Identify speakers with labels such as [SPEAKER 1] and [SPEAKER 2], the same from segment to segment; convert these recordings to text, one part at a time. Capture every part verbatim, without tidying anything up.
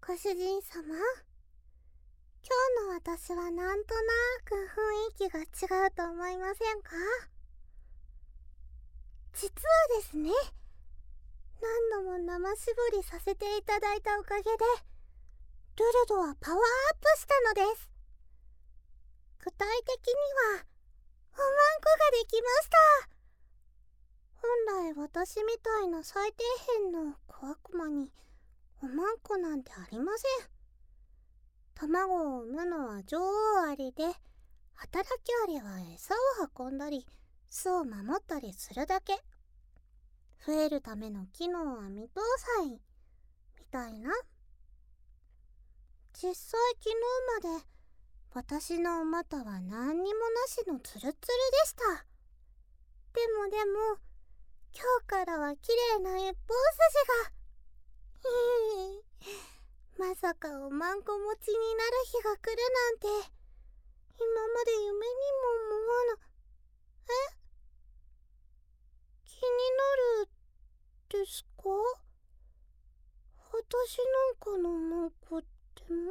[SPEAKER 1] ご主人様、今日の私はなんとなく雰囲気が違うと思いませんか？実はですね、何度も生搾りさせていただいたおかげで、ルルドはパワーアップしたのです。具体的には、おまんこができました。本来私みたいな最底辺の小悪魔におまんこなんてありません。卵を産むのは女王アリで、働きアリは餌を運んだり巣を守ったりするだけ。増えるための機能は未搭載みたいな。実際昨日まで私のお股は何にもなしのツルツルでした。でもでも今日からは綺麗な一本筋が。まさかおまんこ持ちになる日が来るなんて、今まで夢にも思わな。え？気になるですか？私なんかのまんこっても？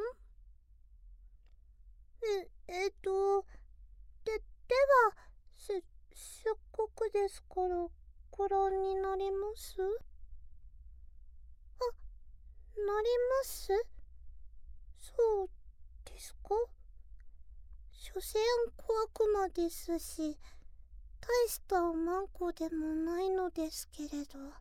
[SPEAKER 1] え、えっと、で、では、せ、せっかくですから、ご覧になります？あ、なります？そうですか？所詮小悪魔ですし、大したおまんこでもないのですけれど。は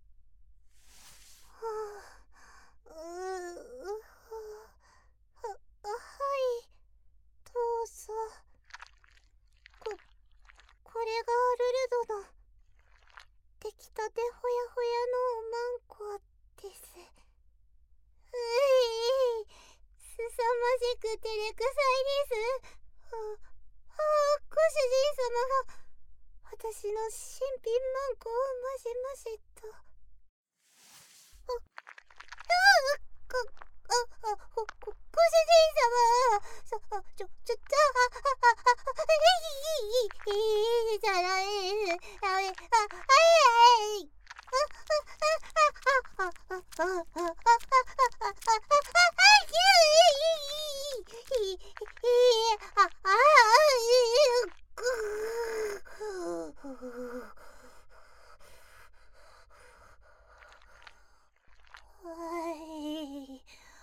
[SPEAKER 1] あ、ううは、は、はい、どうぞ。こ、これがルルドの出来たてほやほやのおまんこです。うい、すさまじく照れくさいです。はあ、はあ、ご主人様が私の新品まんこをまじまじと。あ、ああ、ご、あ、あ、ほ、ご、ご主人様、そ、あ、ちょ、ちょ、ちょ、あ、あ、あ、あ、いい、いい、いいじゃない、あ、あ、はい、はい、あ、あ、あ、あ、あ、あ、あ、あ、あ、あ、あ、あ、あ、あ、いい、いい、いい、いい、あ、あ、はい。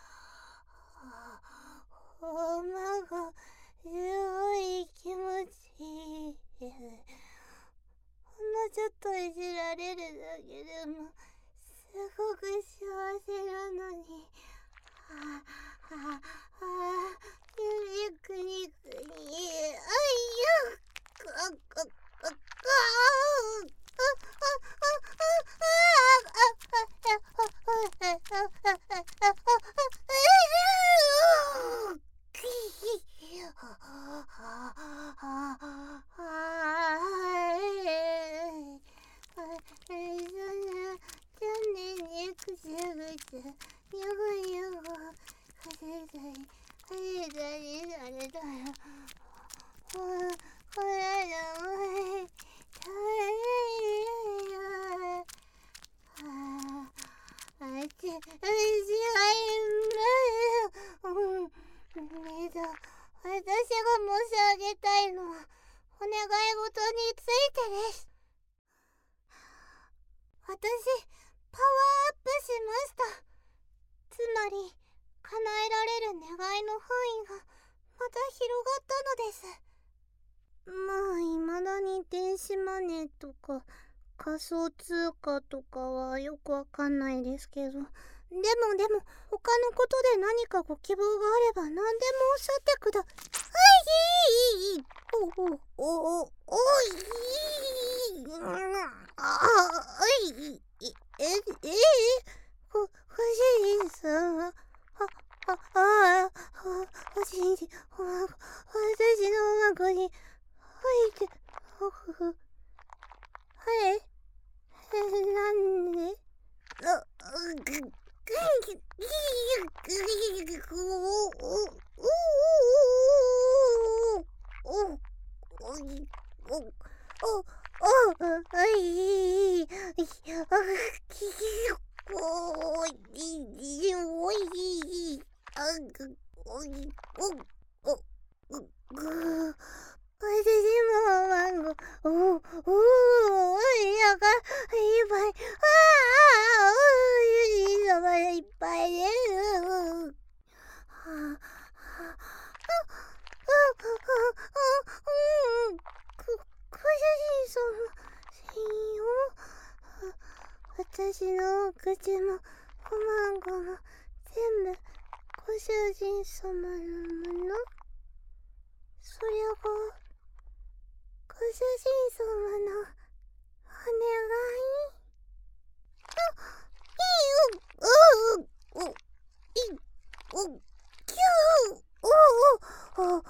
[SPEAKER 1] おまがすごい気持ちいいです。ほんのちょっといじられるだけでもすごく幸せなのに。はあ、はあ、はあ、ゆくにくに、あいよ、か、か、か、か、私が申し上げたいのはお願い事についてです。私、パワーアップしました。つまり、叶えられる願いの範囲がまた広がったのです。まあ、未だに電子マネーとか仮想通貨とかはよくわかんないですけど、でもでも他のことで何かご希望があれば何でもおっしゃってくだ。はいおおおおおいあいええごご主人様ははあご主人私のおまんこにはいてほふふはいなんであぐおい私のお口もおまんごも全部ご主人様のもの。それがご主人様のお願い。あ、いいよ、う、う、う、い、う、きゅう、お、お、お、お、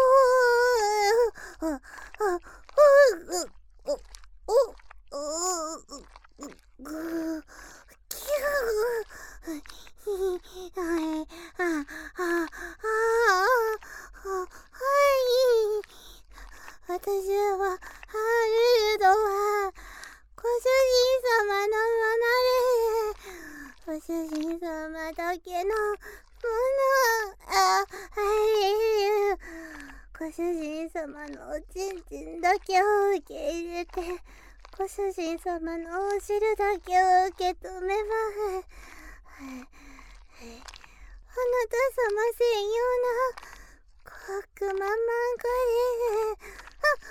[SPEAKER 1] あ、あ、あ、う、お、お、お、ぐ、きゅう、ひ、あい、あ、あ、あ、あ、はい。私は、ハルルドは、ご主人様のもので、ご主人様だけのもの、あ、はい。ご主人様のおちんちんだけを受け入れて、ご主人様のお汁だけを受け止めます。はい、はい、あなた様専用のコックママンコです。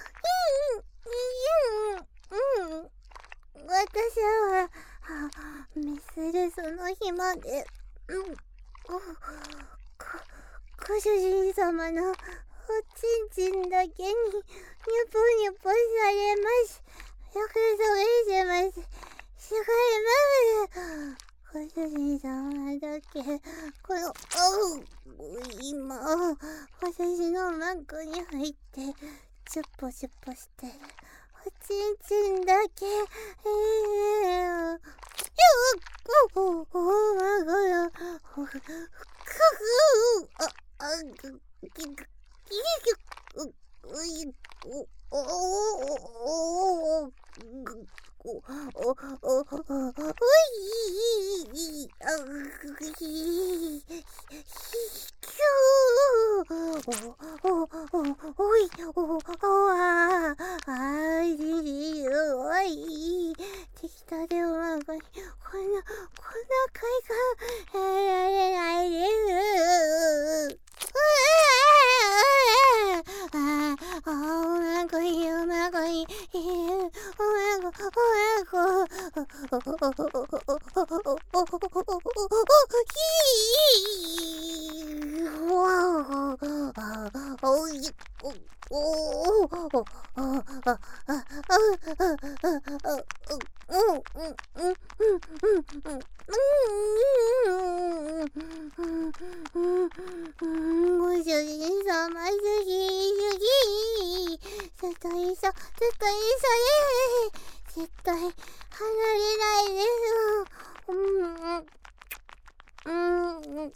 [SPEAKER 1] あ、いい、いい、うん。私は、メスでその日まで、うん、ご、ご、ご主人様のおちんちんだけに、ニュポニュポされます。よくそれします。違います。ご主人様だけ、この、おう、今、私のマンコに入って、チュッポチュッポしてる。おちんちんだけ、えー、よっ、お、お、お、まごよ、お、くぐ、あ、あ、ぐ、き、き、き、う、うい、お、お、お、お、ぐ、お、お、お、お、おい、あ、ぐ、ひ、ひ、きゅー、お、お、お、おい、お、お、あ、あ、いい、おい、適当でおまんこに、こんな、こんな快感、得られないです。ああ、おまんこに、おまんこに、おまんこ、おまんこ、お、お、お、お、お、お、お、お、ひー、わあ、おい、お、お、お、お、あ、あ、あ、あ、あ、あ、うん、うん、うん、うん、うん、ご主人様すぎすぎ、ずっと一緒、ずっと一緒です。絶対離れないです。うん、うん、うん、うん。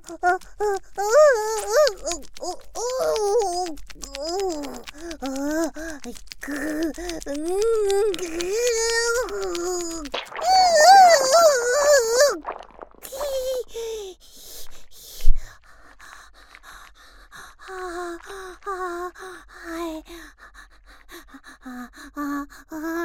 [SPEAKER 1] あぐー、うんぐー、はあ、はい。あ、あ、あ、